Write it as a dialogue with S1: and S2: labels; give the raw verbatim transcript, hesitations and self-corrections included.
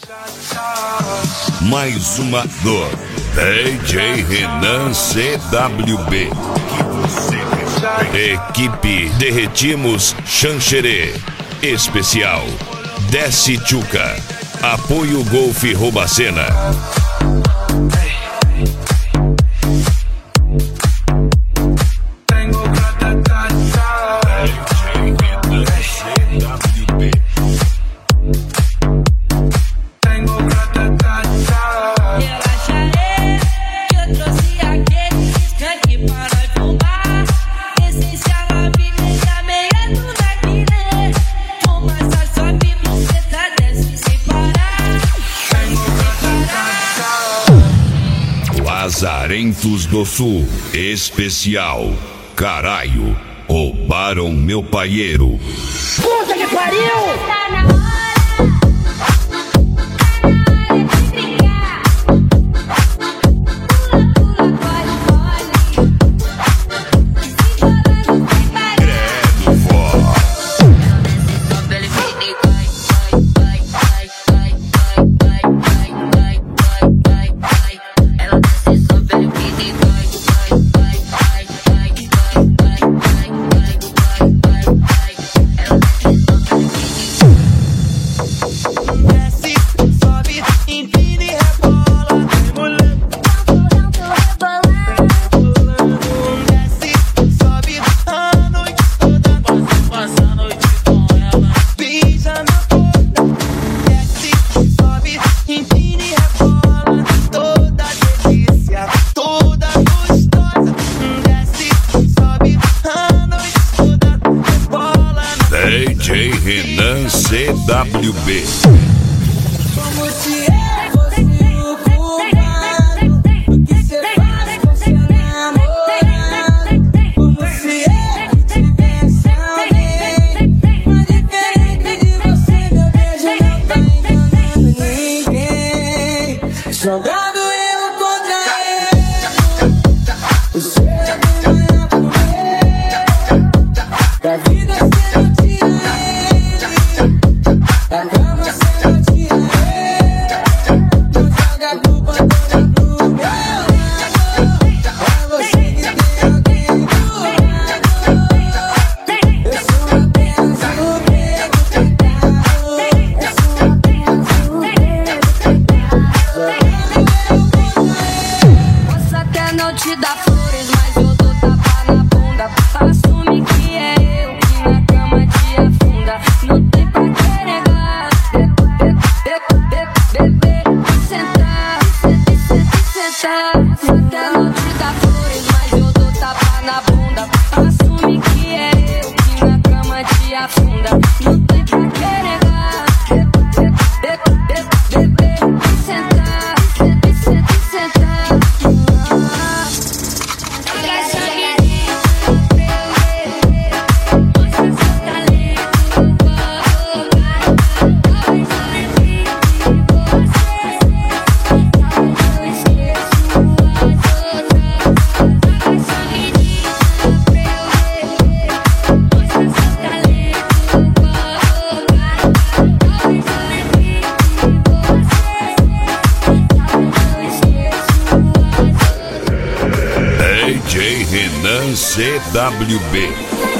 S1: Mais uma dor. D J Renan C W B. Equipe Derretimos Xanxerê. Especial Desce Tchuca. Apoio Golf Robacena. Lazarentos do Sul. Especial Caralho, roubaram meu paieiro.
S2: Puta que pariu!
S1: D J Renan C W B.
S3: Como se eu fosse o culpado do que cê faz com seu namorado. Como se eu tivesse alguém. Mas diferente de você, meu beijo não tá enganando ninguém. Jogando eu contra ele. O seu é ganhar por ele. Da vida cê não tira ele. Da cama cê não tira ele. Não joga a culpa toda pro meu lado. É você que tem alguém do lado. Eu sou apenas o preto pecado. Eu sou apenas o preto pecado.
S4: Posso até não te dar flores, mas eu dou tapa na bunda. Assume que é eu que na cama te afunda. Não tem pra que negar. Beber, sentar, sentar. Posso até não te dar flores, mas eu dou tapa na bunda. Assume que é eu que na cama te afunda. Não tem pra que negar. Beber, sentar, sentar.
S1: D J Renan C W B.